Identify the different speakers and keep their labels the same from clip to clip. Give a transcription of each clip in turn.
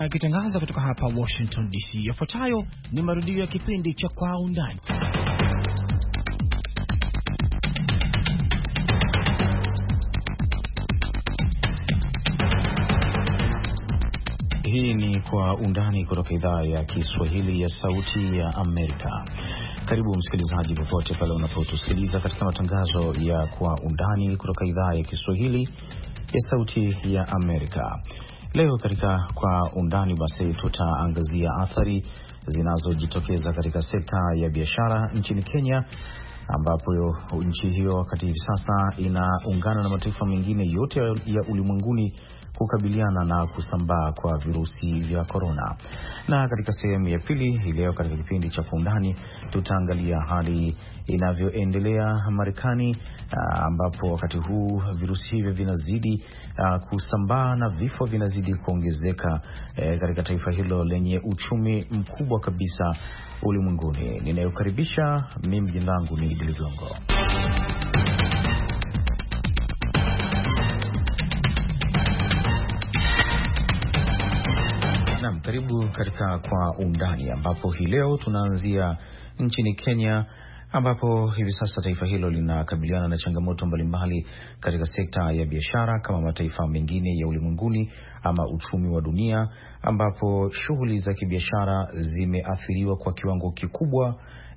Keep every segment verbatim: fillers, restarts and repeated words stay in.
Speaker 1: Akitangaza kutoka hapa Washington D C, yafuatayo ni marudio ya kipindi cha Kwa Undani. Hii ni Kwa Undani kutoka idhaa ya Kiswahili ya Sauti ya Amerika. Karibu msikilizaji popote pale unapotusikiliza katika matangazo ya Kwa Undani kutoka idhaa ya Kiswahili ya Sauti ya Amerika. Leo katika Kwa Undani basi tutaangazia athari zinazojitokeza katika sekta ya biashara nchini Kenya, ambapo nchi hiyo wakati hivi sasa inaungana na mataifa mengine yote ya ulimwenguni kukabiliana na kusambaa kwa virusi vya korona. Na katika sehemu ya pili leo katika kipindi cha Kwa Undani tutaangalia hali inavyoendelea Marekani, ambapo wakati huu virusi hivi vinazidi uh, kusambaa na vifo vinazidi kuongezeka eh, katika taifa hilo lenye uchumi mkubwa kabisa ulimwenguni. Ninayokaribisha mimi, jina langu ni Idi Ligongo. Naam, karibu katika Kwa Undani, ambapo hii leo tunaanzia nchini Kenya, ambapo hivi sasa taifa hilo linakabiliana na changamoto mbalimbali katika sekta ya biashara kama mataifa mengine ya ulimwenguni ama uchumi wa dunia, ambapo shughuli za kibiashara zimeathiriwa kwa kiwango kikubwa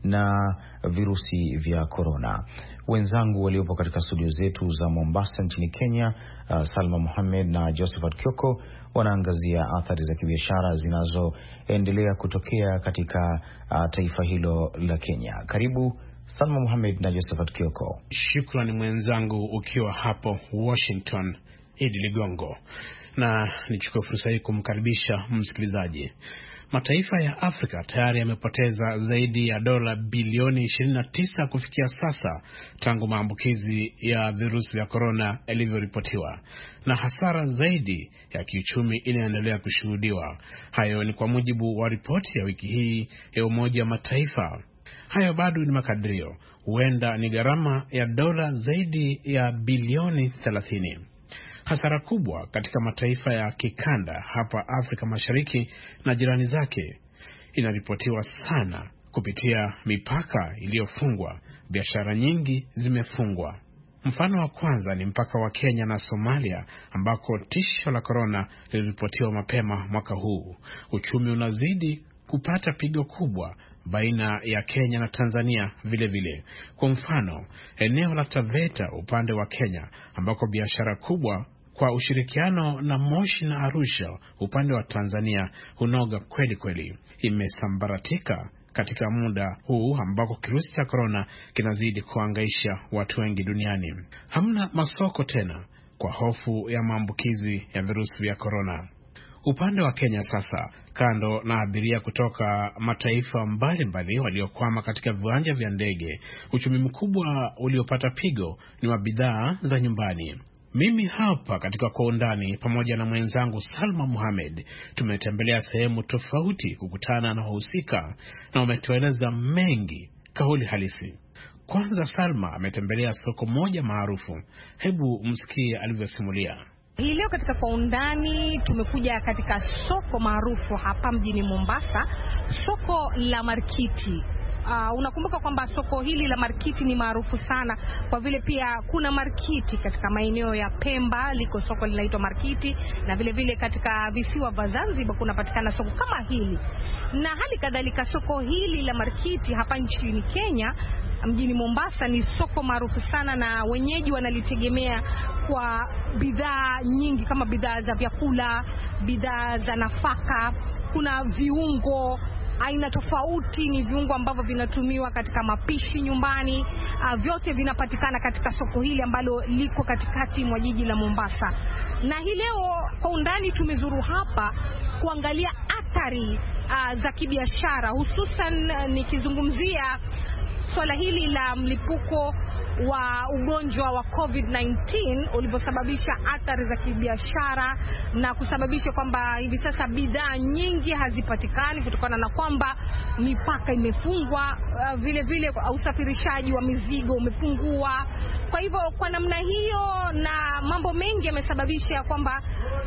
Speaker 1: na virusi vya korona. Wenzangu waliopo katika studio zetu za Mombasa nchini Kenya, uh, Salma Mohamed na Josephat Kioko, wanaangazia athari za kibiashara zinazoendelea kutokea katika uh, taifa hilo la Kenya. Karibu Salma Mohamed na Josephat Kioko.
Speaker 2: Shukrani mwenzangu ukiwa hapo Washington, Idi Ligongo. Na nichukue fursa hii kumkaribisha msikilizaji. Mataifa ya Afrika tayari yamepoteza zaidi ya dola bilioni ishirini na tisa kufikia sasa tangu maambukizi ya virusi vya korona yalivyoripotiwa, na hasara zaidi ya kiuchumi inaendelea kushuhudiwa. Hayo ni kwa mujibu wa ripoti ya wiki hii ya Umoja wa Mataifa. Hayo bado ni makadirio, huenda ni gharama ya dola zaidi ya bilioni thelathini. Hasara kubwa katika mataifa ya kikanda hapa Afrika Mashariki na jirani zake inaripotiwa sana kupitia mipaka iliyofungwa. Biashara nyingi zimefungwa. Mfano wa kwanza ni mpaka wa Kenya na Somalia, ambako tisho la korona liliripotiwa mapema mwaka huu. Uchumi unazidi kupata pigo kubwa baina ya Kenya na Tanzania vile vile. Kwa mfano, eneo la Taveta upande wa Kenya, ambako biashara kubwa kwa ushirikiano na Moshi na Arusha upande wa Tanzania hunoga kweli kweli, imesambaratika katika muda huu ambako kirusi cha korona kinazidi kuangaisha watu wengi duniani. Hamna masoko tena kwa hofu ya maambukizi ya virusi vya korona. Upande wa Kenya sasa, kando na abiria kutoka mataifa mbalimbali waliokwama katika viwanja vya ndege, uchumi mkubwa uliopata pigo ni wa bidhaa za nyumbani. Mimi hapa katika Kwa Undani pamoja na mwenzangu Salma Mohamed tumetembelea sehemu tofauti kukutana na wahusika, na wametueleza mengi kauli halisi. Kwanza Salma ametembelea soko moja maarufu. Hebu msikie alivyosimulia.
Speaker 3: Hii leo katika Kwa Undani tumekuja katika soko maarufu hapa mjini Mombasa, soko la Marikiti. Uh, unakumbuka kwamba soko hili la Marikiti ni maarufu sana kwa vile pia kuna marikiti katika maeneo ya Pemba, liko soko linaitwa Marikiti, na vile vile katika visiwa vya Zanzibar kunapatikana soko kama hili. Na hali kadhalika soko hili la Marikiti hapa nchini Kenya mjini Mombasa ni soko maarufu sana, na wenyeji wanalitegemea kwa bidhaa nyingi kama bidhaa za vyakula, bidhaa za nafaka, kuna viungo aina tofauti, ni viungo ambavyo vinatumiwa katika mapishi nyumbani. Uh, vyote vinapatikana katika soko hili ambalo liko katikati mwa jiji la Mombasa. Na hii leo Kwa Undani tumezuru hapa kuangalia athari uh, za kibiashara, hususan uh, nikizungumzia swala hili la mlipuko wa ugonjwa wa covid nineteen uliposababisha athari za kibiashara na kusababisha kwamba hivi sasa bidhaa nyingi hazipatikani kutokana na kwamba mipaka imefungwa, uh, vile vile usafirishaji wa mizigo umepungua. Kwa hivyo kwa namna hiyo na mambo mengi yamesababisha kwamba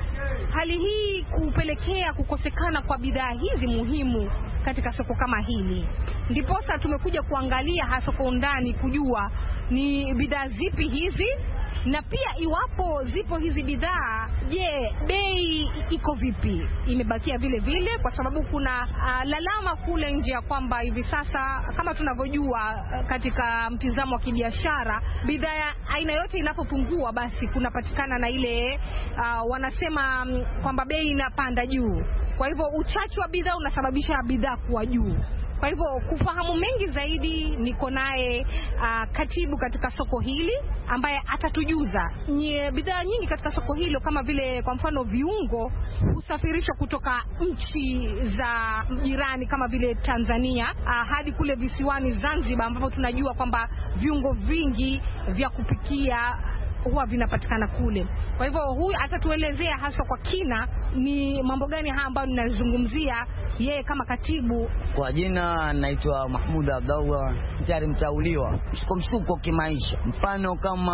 Speaker 3: hali hii kupelekea kukosekana kwa bidhaa hizi muhimu katika soko kama hili. Ndiposa tumekuja kuangalia hasa kwa undani kujua ni bidhaa zipi hizi, na pia iwapo zipo hizi bidhaa, je, bei iko vipi? Imebakia vile vile? Kwa sababu kuna uh, lalama kule nje ya kwamba hivi sasa kama tunavyojua uh, katika mtizamo wa kibiashara, bidhaa ya aina yote inapopungua basi kunapatikana na ile uh, wanasema um, kwamba bei inapanda juu. Kwa hivyo uchache wa bidhaa unasababisha bidhaa kuwa juu. Kwa hivyo kufahamu mengi zaidi, niko naye uh, katibu katika soko hili ambaye atatujuza ni bidhaa nyingi katika soko hilo, kama vile kwa mfano viungo husafirishwa kutoka nchi za jirani kama vile Tanzania uh, hadi kule visiwani Zanzibar, ambapo tunajua kwamba viungo vingi vya kupikia huwa vinapatikana kule. Kwa hivyo huyu atatuelezea hasa kwa kina ni mambo gani haya ambayo ninazungumzia yeye kama katibu.
Speaker 4: Kwa jina naitwa Mahmud Abdallah, tayari mtauliwa mshuko mshuko kimaisha. Mfano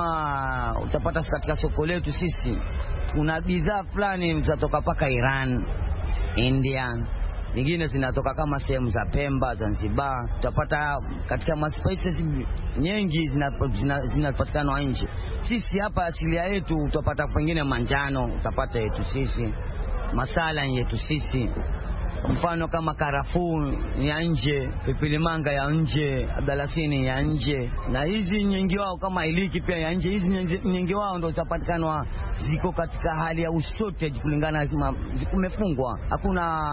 Speaker 4: kama utapata katika soko letu sisi kuna bidhaa fulani zinatoka paka Iran, India, nyingine zinatoka kama sehemu za Pemba, Zanzibar. Utapata katika ma spices nyingi zinapatikana zina nje. Sisi hapa asilia yetu utapata pengine manjano, utapata yetu sisi, masala yetu sisi. Mfano kama karafuu ya nje, pipili manga ya nje, abdalasini ya nje, na hizi nyingi wao kama iliki pia ya nje. Hizi nyingi wao ndio zitapatikana ziko katika hali ya shortage kulingana kumefungwa. Hakuna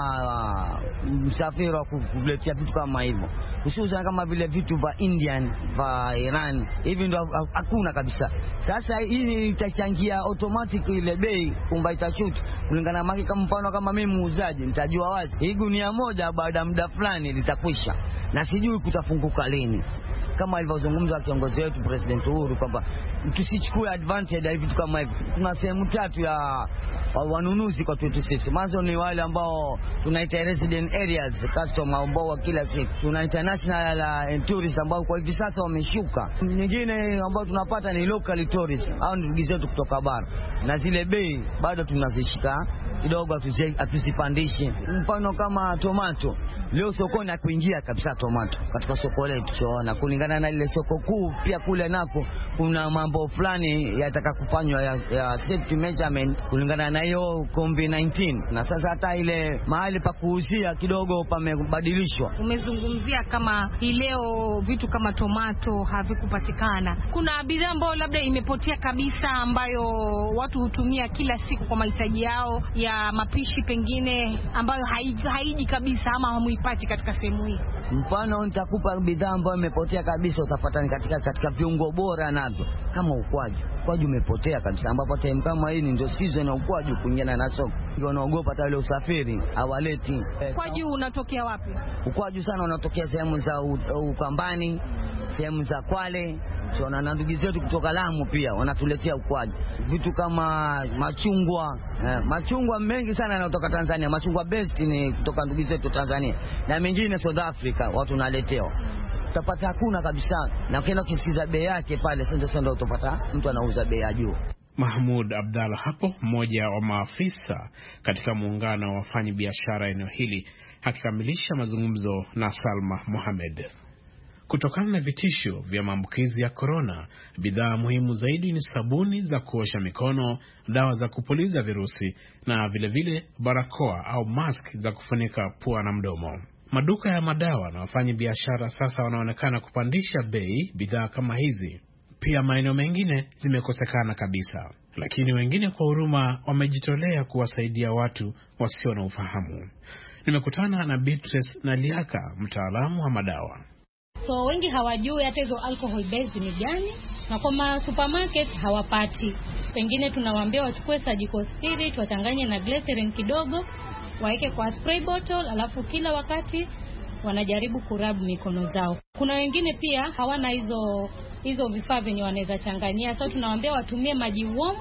Speaker 4: uh, msafiri wa kuletea vitu kama hivyo. Hususan kama vile vitu vya Indian, vya Iran, hivi ndio hakuna kabisa. Sasa hii itachangia automatic ile bei kumba itashuti kulingana maki. Kama mfano kama mimi muuzaji nitajua wazi hii gunia moja baada muda fulani litakwisha, na sijui kutafunguka lini. Kama alivyozungumza kiongozi wetu President Uhuru kwamba tusichukue advantage ya vitu kama hivi. Kuna sehemu tatu ya wanunuzi kwa tutu sisi. Mwanzo ni wale ambao tunaita resident areas, customer ambao kila siku. Tuna international uh, tourists ambao kwa hivi sasa wameshuka. Nyingine ambao tunapata ni local tourists, au ndugu zetu kutoka bara. Na zile bei bado tunazishika kidogo, atusipandishi. Mfano kama tomato, leo sokoni kuingia kabisa tomato katika soko letu. Tunaona kulingana na ile soko kuu pia kule nako kuna mambo fulani yataka kufanywa ya, ya safety measurement kulingana na hiyo covid nineteen, na sasa hata ile mahali pa kuuzia kidogo pamebadilishwa.
Speaker 3: Umezungumzia kama hii leo vitu kama tomato havikupatikana. Kuna bidhaa ambayo labda imepotea kabisa ambayo watu hutumia kila siku kwa mahitaji yao ya mapishi pengine ambayo haiji, haiji kabisa ama hamuipati katika sehemu hii?
Speaker 4: Mfano nitakupa bidhaa ambayo imepotea kabisa, utapata ni katika katika viungo bora navyo kama ukwaju. Ukwaju umepotea kabisa, ambapo time kama hii ndio season ya ukwaju kuingiana na soko. Wanaogopa hata ile usafiri hawaleti.
Speaker 3: Ukwaju unatokea wapi?
Speaker 4: Ukwaju sana unatokea sehemu za Ukambani, sehemu za Kwale. So na ndugu zetu kutoka Lamu pia wanatuletea ukwaju. Vitu kama machungwa, eh, machungwa mengi sana yanatoka Tanzania. Machungwa best ni kutoka ndugu zetu Tanzania, na mengine South Africa watu naletewa. Utapata hakuna kabisa, na ukienda ukisikiza bei yake pale sasa ndio utapata mtu anauza bei ya juu.
Speaker 2: Mahmud Abdalla hapo, mmoja wa maafisa katika muungano wa wafanyi biashara eneo hili, akikamilisha mazungumzo na Salma Mohamed. Kutokana na vitisho vya maambukizi ya korona, bidhaa muhimu zaidi ni sabuni za kuosha mikono, dawa za kupuliza virusi na vile vile barakoa au mask za kufunika pua na mdomo. Maduka ya madawa na wafanyi biashara sasa wanaonekana kupandisha bei bidhaa kama hizi. Pia maeneo mengine zimekosekana kabisa, lakini wengine kwa huruma wamejitolea kuwasaidia watu wasio na ufahamu. Nimekutana na Beatrice Naliaka, mtaalamu wa madawa.
Speaker 5: So wengi hawajui hata hizo alcohol based ni gani, na kwa supermarket hawapati. Pengine tunawaambia wachukue surgical spirit wachanganye na glycerin kidogo, waeke kwa spray bottle, alafu kila wakati wanajaribu kurabu mikono zao. Kuna wengine pia hawana hizo hizo vifaa venye wanaweza changanyia. So tunawaambia watumie maji warm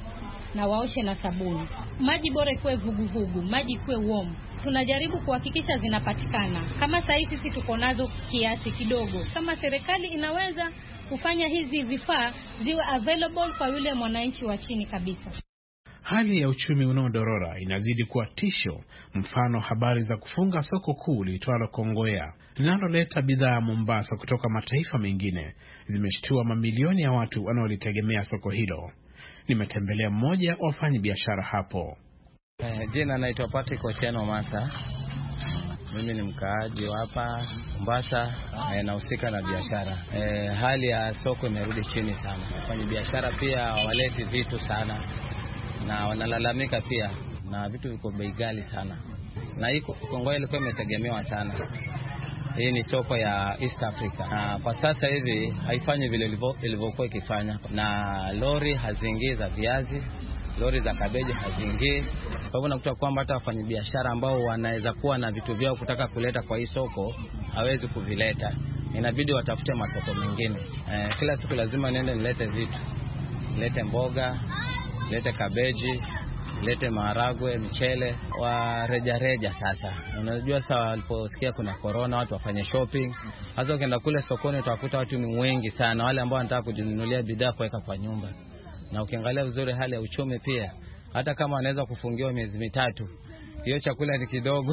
Speaker 5: na waoshe na sabuni. Maji bora ikuwe vuguvugu, maji ikuwe warm. Tunajaribu kuhakikisha zinapatikana. Kama sasa hivi sisi tuko nazo kiasi kidogo. Kama serikali inaweza kufanya hizi vifaa ziwe available kwa yule mwananchi wa chini kabisa.
Speaker 2: Hali ya uchumi unaodorora inazidi kuwa tisho. Mfano, habari za kufunga soko kuu liitwalo Kongowea linaloleta bidhaa ya Mombasa kutoka mataifa mengine zimeshtua mamilioni ya watu wanaolitegemea soko hilo. Nimetembelea mmoja wa wafanyi biashara hapo.
Speaker 6: Eh, jina naitwa Patrick Otieno Masa. Mimi ni mkaaji hapa Mombasa, eh, nahusika na biashara. Eh, hali ya soko imerudi chini sana. Wafanyi biashara pia waleti vitu sana na wanalalamika pia, na vitu viko bei ghali sana. Na hii Kongowea ilikuwa imetegemewa sana. Hii ni soko ya East Africa. Na kwa sasa hivi haifanyi vile ilivyokuwa ikifanya. Na lori haziingii za viazi, lori za kabeji haziingii. Kwa hivyo nakuta kwamba hata wafanyabiashara ambao wanaweza kuwa na vitu vyao kutaka kuleta kwa hii soko hawezi kuvileta. Inabidi watafute masoko mengine. Eh, kila siku lazima niende nilete vitu. Nilete mboga, nilete kabeji, lete maharagwe, michele, wa reja reja sasa. Unajua sasa waliposikia kuna corona watu wafanye shopping. Hasa ukienda kule sokoni utakuta watu ni wengi sana, wale ambao wanataka kujinunulia bidhaa kuweka kwa nyumba. Na ukiangalia vizuri hali ya uchumi pia, hata kama wanaweza kufungiwa miezi mitatu, hiyo chakula ni kidogo.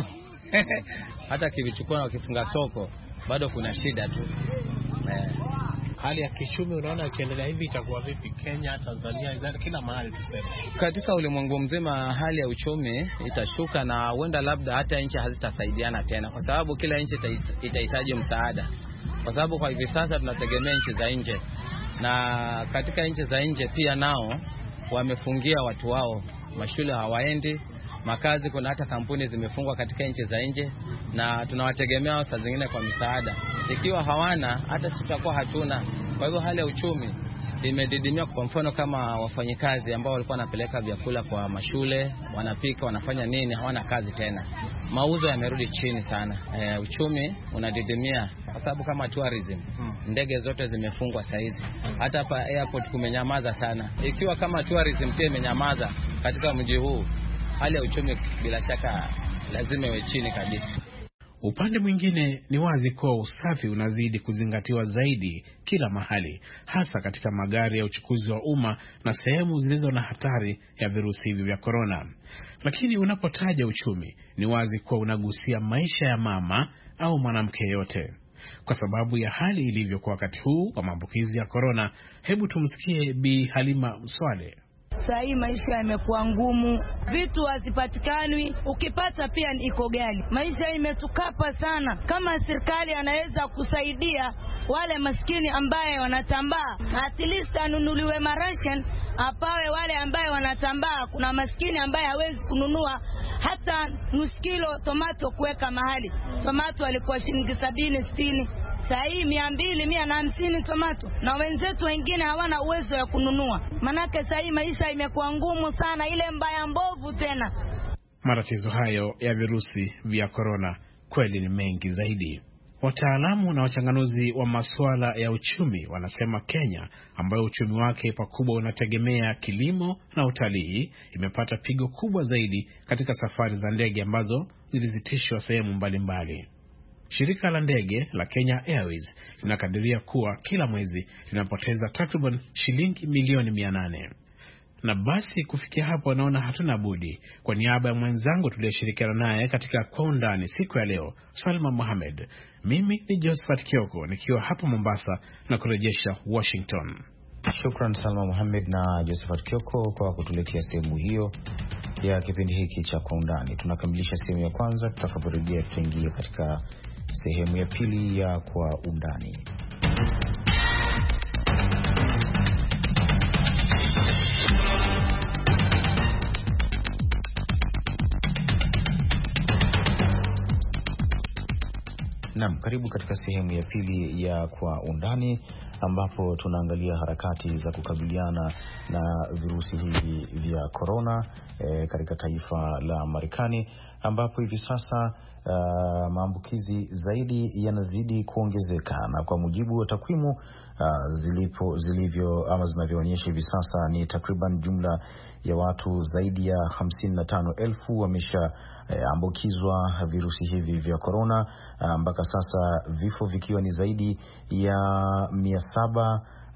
Speaker 6: Hata kivichukua na wakifunga soko, bado kuna shida tu. Eh.
Speaker 2: Hali ya kichumi unaona ikiendelea hivi itakuwa vipi Kenya, Tanzania, kila mahali tuseme?
Speaker 6: Katika ulimwengu mzima hali ya uchumi itashuka, na huenda labda hata nchi hazitasaidiana tena, kwa sababu kila nchi itahitaji msaada. Kwa sababu kwa hivi sasa tunategemea nchi za nje, na katika nchi za nje pia nao wamefungia watu wao, mashule hawaendi, makazi, kuna hata kampuni zimefungwa katika nchi za nje, na tunawategemea saa zingine kwa misaada. Ikiwa hawana, hata sisi tutakuwa hatuna. Kwa hivyo hali ya uchumi imedidimia. Kwa mfano kama wafanyikazi ambao walikuwa wanapeleka vyakula kwa mashule, wanapika, wanafanya nini, hawana kazi tena. Mauzo yamerudi chini sana. E, uchumi unadidimia kwa sababu kama tourism, ndege zote zimefungwa saa hizi. Hata hapa airport kumenyamaza sana. Ikiwa kama tourism pia imenyamaza katika mji huu, hali ya uchumi bila shaka lazima iwe chini kabisa.
Speaker 2: Upande mwingine ni wazi kuwa usafi unazidi kuzingatiwa zaidi kila mahali, hasa katika magari ya uchukuzi wa umma na sehemu zilizo na hatari ya virusi hivi vya korona. Lakini unapotaja uchumi, ni wazi kuwa unagusia maisha ya mama au mwanamke yote. Kwa sababu ya hali ilivyo kwa wakati huu wa maambukizi ya korona, hebu tumsikie Bi Halima Mswale.
Speaker 7: Sasa hii maisha yamekuwa ngumu, vitu hazipatikani, ukipata pia iko ghali. Maisha imetukapa sana. Kama serikali anaweza kusaidia wale maskini ambaye wanatambaa, at least anunuliwe maration, apawe wale ambaye wanatambaa. Kuna maskini ambaye hawezi kununua hata nusu kilo tomato kuweka mahali. Tomato alikuwa shilingi sabini sitini. Sasa hii mia mbili, mia na hamsini tomato, na wenzetu wengine hawana uwezo wa kununua. Manake sasa hii maisha imekuwa ngumu sana, ile mbaya mbovu tena.
Speaker 2: Matatizo hayo ya virusi vya korona kweli ni mengi zaidi. Wataalamu na wachanganuzi wa masuala ya uchumi wanasema Kenya, ambayo uchumi wake pakubwa unategemea kilimo na utalii, imepata pigo kubwa zaidi katika safari za ndege ambazo zilizitishwa sehemu mbalimbali. Shirika la ndege la Kenya Airways linakadiria kuwa kila mwezi linapoteza takriban shilingi milioni mia nane. Na basi kufikia hapo, naona hatuna budi, kwa niaba ya mwenzangu tuliyeshirikiana naye katika Kwa Undani siku ya leo, Salma Mohamed, mimi ni Josephat Kioko nikiwa hapa Mombasa na kurejesha Washington.
Speaker 1: Shukran Salma Mohamed na Josephat Kioko kwa kutuletea sehemu hiyo ya kipindi hiki cha Kwa Undani. Tunakamilisha sehemu ya kwanza, tutakaporejea tutaingia katika sehemu ya pili ya Kwa Undani. Naam, karibu katika sehemu ya pili ya Kwa Undani, ambapo tunaangalia harakati za kukabiliana na virusi hivi vya korona e, katika taifa la Marekani, ambapo hivi sasa uh, maambukizi zaidi yanazidi kuongezeka, na kwa mujibu wa takwimu uh, zilipo zilivyo ama zinavyoonyesha hivi sasa ni takriban jumla ya watu zaidi ya hamsini na tano elfu wamesha E, ambukizwa virusi hivi vya korona, mpaka sasa vifo vikiwa ni zaidi ya mia saba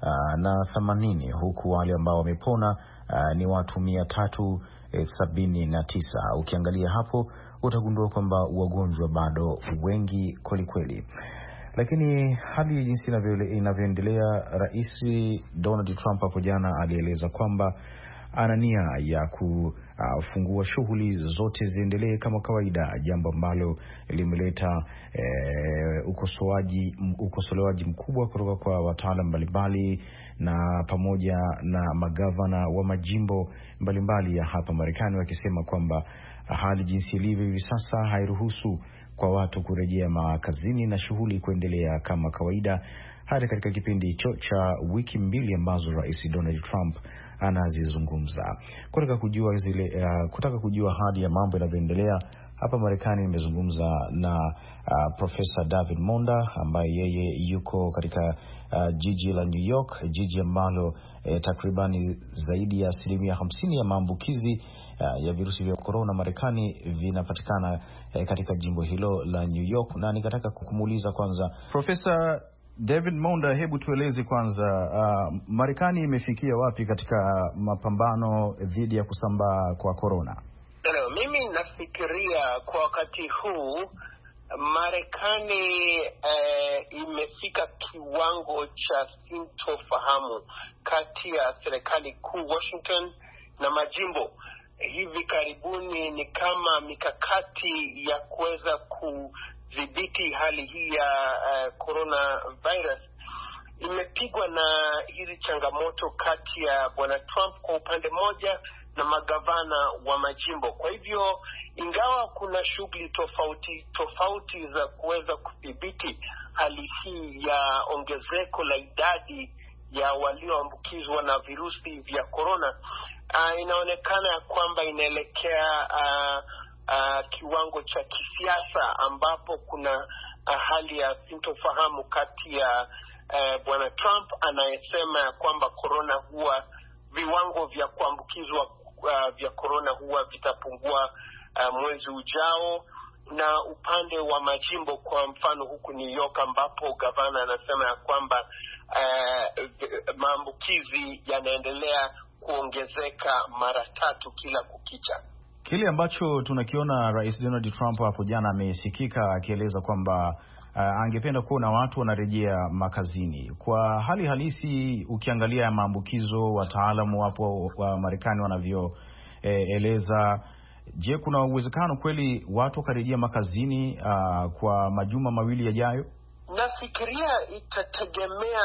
Speaker 1: uh, na themanini, huku wale ambao wamepona uh, ni watu mia tatu sabini na tisa. Ukiangalia hapo utagundua kwamba wagonjwa bado wengi kwelikweli. Lakini hali jinsi inavyoendelea, Rais Donald Trump hapo jana alieleza kwamba ana nia ya kufungua shughuli zote ziendelee kama kawaida, jambo ambalo limeleta e, ukosoaji ukosolewaji mkubwa kutoka kwa wataalamu mbalimbali na pamoja na magavana wa majimbo mbalimbali ya hapa Marekani, wakisema kwamba hali jinsi ilivyo hivi sasa hairuhusu kwa watu kurejea makazini na shughuli kuendelea kama kawaida, hata katika kipindi hicho cha wiki mbili ambazo Rais Donald Trump anazizungumza. Kutaka kujua zile uh, kutaka kujua hali ya mambo yanavyoendelea hapa Marekani, nimezungumza na uh, Profesa David Monda ambaye yeye yuko katika uh, jiji la New York, jiji ambalo eh, takribani zaidi ya asilimia hamsini ya maambukizi uh, ya virusi vya corona Marekani vinapatikana eh, katika jimbo hilo la New York. Na nikataka kukumuuliza kwanza, Profesa David Monda, hebu tueleze kwanza uh, Marekani imefikia wapi katika mapambano dhidi ya kusambaa kwa corona?
Speaker 8: Hello, mimi nafikiria kwa wakati huu Marekani eh, imefika kiwango cha sintofahamu kati ya serikali kuu Washington na majimbo. Hivi karibuni ni kama mikakati ya kuweza kudhibiti hali hii ya uh, coronavirus imepigwa na hizi changamoto kati ya Bwana Trump kwa upande mmoja na magavana wa majimbo. Kwa hivyo ingawa kuna shughuli tofauti tofauti za kuweza kudhibiti hali hii ya ongezeko la idadi ya walioambukizwa na virusi vya corona, uh, inaonekana ya kwamba inaelekea uh, uh, kiwango cha kisiasa ambapo kuna uh, hali ya sintofahamu kati ya uh, Bwana Trump anayesema ya kwamba corona huwa viwango vya kuambukizwa uh, vya corona huwa vitapungua uh, mwezi ujao, na upande wa majimbo, kwa mfano huku New York ambapo gavana anasema ya kwamba uh, maambukizi yanaendelea kuongezeka mara tatu kila kukicha.
Speaker 1: Kile ambacho tunakiona Rais Donald Trump hapo jana amesikika akieleza kwamba uh, angependa kuona watu wanarejea makazini. Kwa hali halisi, ukiangalia maambukizo, wataalamu hapo wa Marekani wanavyoeleza, eh, je, kuna uwezekano kweli watu wakarejea makazini uh, kwa majuma mawili yajayo?
Speaker 8: Nafikiria itategemea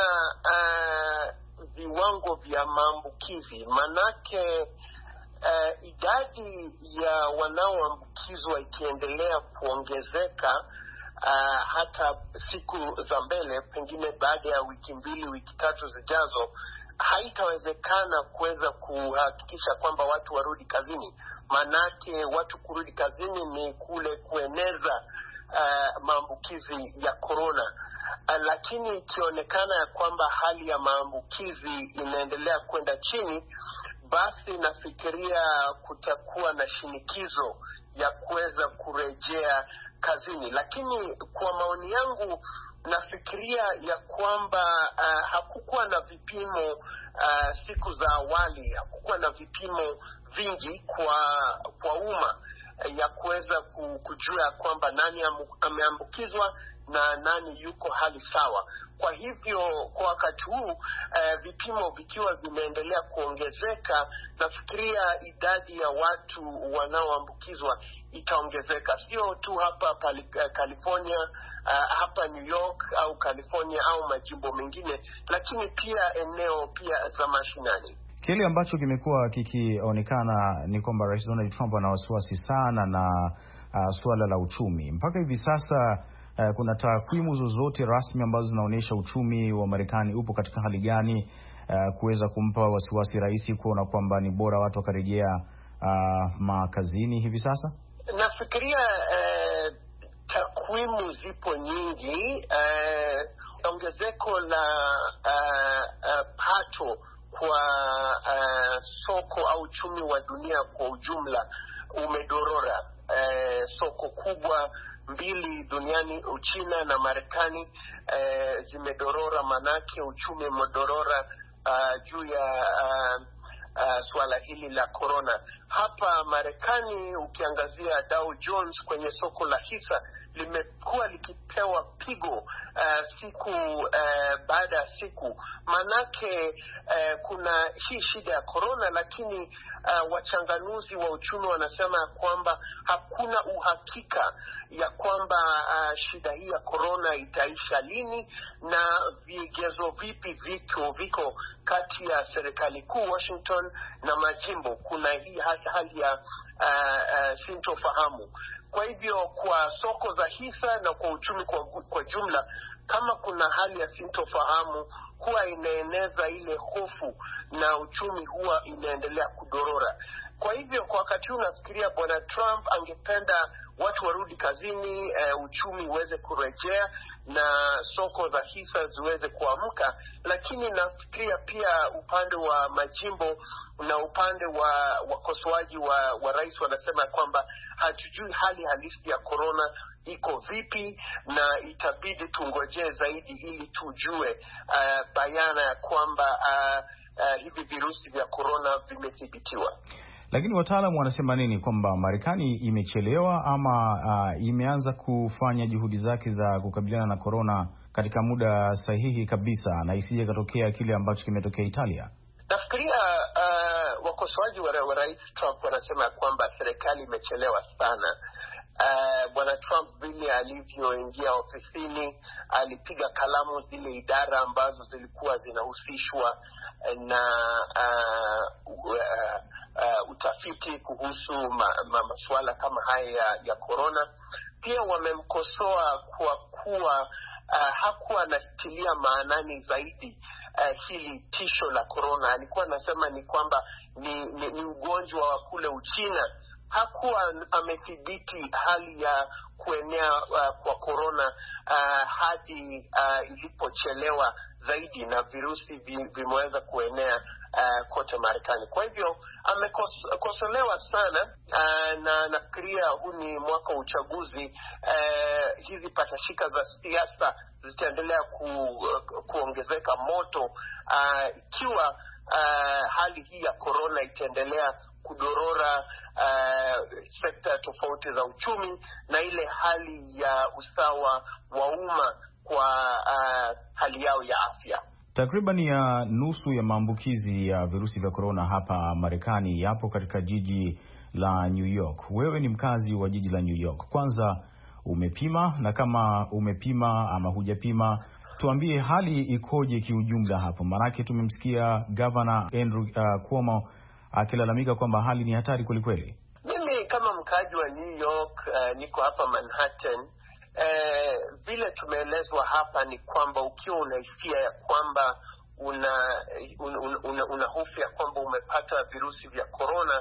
Speaker 8: uh, viwango vya maambukizi, manake uh, idadi ya wanaoambukizwa ikiendelea kuongezeka uh, hata siku za mbele, pengine baada ya wiki mbili, wiki tatu zijazo, haitawezekana kuweza kuhakikisha kwamba watu warudi kazini. Manake watu kurudi kazini ni kule kueneza uh, maambukizi ya corona. Uh, lakini ikionekana ya kwamba hali ya maambukizi inaendelea kwenda chini, basi nafikiria kutakuwa na shinikizo ya kuweza kurejea kazini. Lakini kwa maoni yangu, nafikiria ya kwamba uh, hakukuwa na vipimo uh, siku za awali, hakukuwa na vipimo vingi kwa kwa umma uh, ya kuweza kujua kwamba nani ameambukizwa na nani yuko hali sawa. Kwa hivyo kwa wakati huu uh, vipimo vikiwa vimeendelea kuongezeka, nafikiria idadi ya watu wanaoambukizwa itaongezeka, sio tu hapa pali, uh, California, uh, hapa New York au California au majimbo mengine, lakini pia eneo pia za mashinani.
Speaker 1: Kile ambacho kimekuwa kikionekana ni kwamba Rais Donald Trump ana wasiwasi sana na uh, suala la uchumi. Mpaka hivi sasa uh, kuna takwimu zozote rasmi ambazo zinaonyesha uchumi wa Marekani upo katika hali gani uh, kuweza kumpa wasiwasi rais kuona kwamba ni bora watu wakarejea uh, makazini hivi sasa?
Speaker 8: Nafikiria uh, takwimu zipo nyingi. Uh, ongezeko la uh, uh, pato kwa uh, soko au uchumi wa dunia kwa ujumla umedorora. E, soko kubwa mbili duniani, Uchina na Marekani, e, zimedorora, manake uchumi umedorora uh, juu ya uh, uh, swala hili la corona. Hapa Marekani ukiangazia Dow Jones kwenye soko la hisa limekuwa likipewa pigo uh, siku uh, baada ya siku, manake uh, kuna hii shida ya corona, lakini uh, wachanganuzi wa uchumi wanasema kwamba hakuna uhakika ya kwamba uh, shida hii ya corona itaisha lini na vigezo vipi viko viko kati ya serikali kuu Washington na majimbo. Kuna hii hali ya uh, uh, sintofahamu. Kwa hivyo kwa soko za hisa na kwa uchumi kwa, kwa jumla, kama kuna hali ya sintofahamu huwa inaeneza ile hofu na uchumi huwa inaendelea kudorora. Kwa hivyo kwa wakati huu nafikiria Bwana Trump angependa watu warudi kazini, uh, uchumi uweze kurejea na soko za hisa ziweze kuamka, lakini nafikiria pia upande wa majimbo na upande wa wakosoaji wa, wa rais wanasema kwamba hatujui hali halisi ya corona iko vipi na itabidi tungojee zaidi ili tujue uh, bayana ya kwamba uh, uh, hivi virusi vya corona vimethibitiwa.
Speaker 1: Lakini wataalamu wanasema nini, kwamba Marekani imechelewa ama uh, imeanza kufanya juhudi zake za kukabiliana na corona katika muda sahihi kabisa na isije katokea kile ambacho kimetokea Italia?
Speaker 8: Nafikiria uh, wakosoaji wa, wa Rais Trump wanasema kwamba serikali imechelewa sana. Uh, Bwana Trump vile alivyoingia ofisini alipiga kalamu zile idara ambazo zilikuwa zinahusishwa na uh, uh, uh, utafiti kuhusu ma, ma, masuala kama haya ya, ya corona. Pia wamemkosoa kwa kuwa uh, hakuwa anatilia maanani zaidi uh, hili tisho la corona. Alikuwa anasema ni kwamba ni, ni, ni ugonjwa wa kule Uchina. Hakuwa amethibiti hali ya kuenea uh, kwa corona uh, hadi uh, ilipochelewa zaidi na virusi vimeweza kuenea uh, kote Marekani. Kwa hivyo amekosolewa sana uh, na nafikiria huu ni mwaka wa uchaguzi. Uh, hizi patashika za siasa zitaendelea ku, uh, kuongezeka moto uh, ikiwa uh, hali hii ya corona itaendelea kudorora uh, sekta tofauti za uchumi na ile hali ya usawa wa umma kwa uh, hali yao ya afya.
Speaker 1: Takriban ya nusu ya maambukizi ya virusi vya corona hapa Marekani yapo katika jiji la New York. Wewe ni mkazi wa jiji la New York. Kwanza umepima, na kama umepima ama hujapima, tuambie hali ikoje kiujumla hapo? Maanake tumemsikia Governor Andrew uh, Cuomo akilalamika kwamba hali ni hatari kweli kweli.
Speaker 8: Mimi kama mkazi wa New York, uh, niko hapa Manhattan. Eh, vile tumeelezwa hapa ni kwamba ukiwa unahisia ya kwamba una una, una, una hofu ya kwamba umepata virusi vya corona,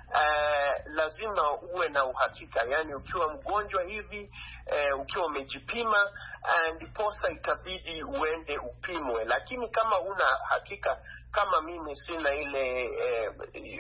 Speaker 8: eh, lazima uwe na uhakika. Yani ukiwa mgonjwa hivi, eh, ukiwa umejipima, ndiposa itabidi uende upimwe. Lakini kama una hakika, kama mimi sina ile eh,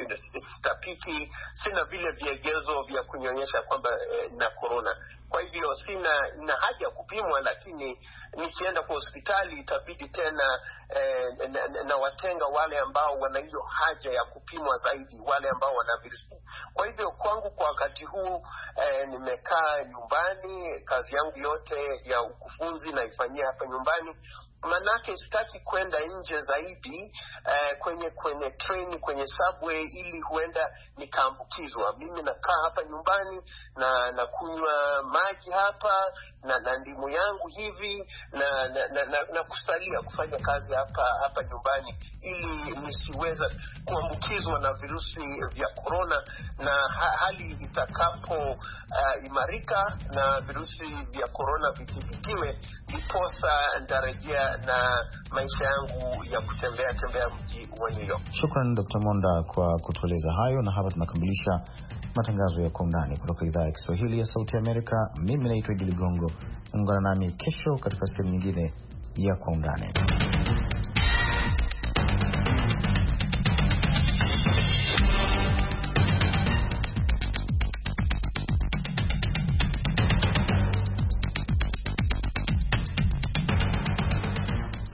Speaker 8: stapiki, sina vile viegezo vya kunyonyesha kwamba eh, na corona, kwa hivyo sina ina haja ya kupimwa. Lakini nikienda kwa hospitali itabidi tena eh, na, na, na watenga wale ambao wana hiyo haja ya kupimwa zaidi, wale ambao wana virusi. Kwa hivyo kwangu kwa wakati huu eh, nimekaa nyumbani, kazi yangu yote ya ukufunzi naifanyia hapa nyumbani. Manake sitaki kwenda nje zaidi eh, kwenye kwenye train, kwenye subway, ili huenda nikaambukizwa. Mimi nakaa hapa nyumbani na na kunywa maji hapa na, na ndimu yangu hivi na na, na, na, na kusalia kufanya kazi hapa hapa nyumbani, ili nisiweza kuambukizwa na virusi vya corona. Na ha, hali itakapo uh, imarika na virusi vya corona vidhibitiwe, ndiposa ndarejea na maisha yangu ya kutembea tembea mji wa New York.
Speaker 1: Shukran Doctor Monda kwa kutueleza hayo, na hapa tunakamilisha matangazo ya Kwa Undani kutoka idhaa ya Kiswahili ya Sauti ya Amerika. Mimi naitwa Idi Ligongo. Ungana nami kesho katika sehemu nyingine ya Kwa Undani.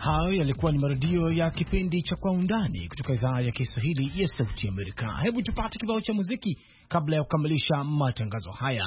Speaker 9: Hayo yalikuwa ni marudio ya kipindi cha Kwa Undani kutoka idhaa ya Kiswahili ya Sauti ya Amerika. Hebu tupate kibao cha muziki kabla ya kukamilisha matangazo haya.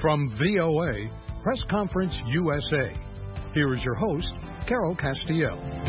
Speaker 10: From V O A, Press Conference U S A, here is your host, Carol Castiel.